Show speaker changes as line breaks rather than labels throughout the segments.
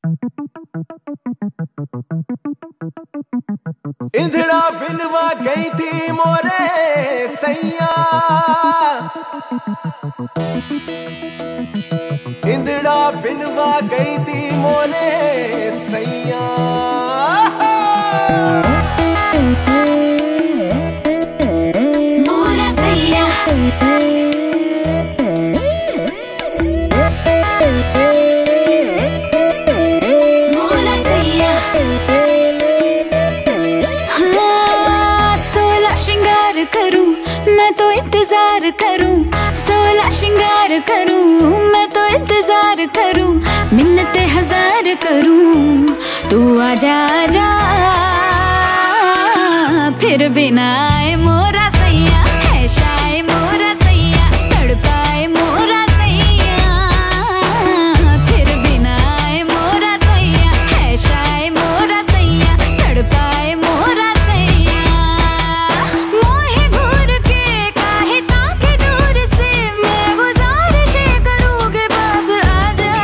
इंधड़ा बिनवा गई थी मोरे सैया, इंधड़ा बिनवा गई थी मोरे सैया।
मोरा सैया मोरा सैया। हाँ, 16 श्रृंगार करूं मैं तो इंतजार करूं, 16 श्रृंगार करूं मैं तो इंतजार करूं, मिन्नतें हजार करूं तू आजा आजा, फिर बिना आए मोरा सैया, है शाये मोरा सैया, तड़पाए मोरा सैया, फिर बिना आए मोरा सैया, है शाये मोरा सैया, तड़पाए मोरा सैया। मोहे घूर के काहे ताके दूर से, मैं गुजारिशें करूं के पास आजा,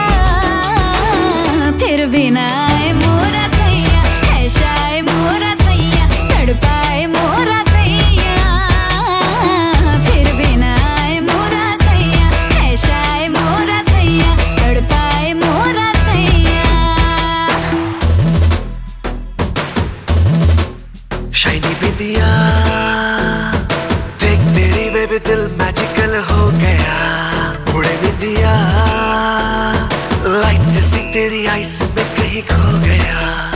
फिर बिना आए मोरा सैया, है शाये मोरा सैया, तड़पाए मोरा सैया, फिर बिना आए मोरा सैया, है शाये मोरा सैया, तड़पाए मोरा सैया।
शाइनी बिंदिया देख तेरी बेबी दिल मैजिकल हो गया, उड़े बिंदिया लाइट सी तेरी आइस में कहीं खो गया।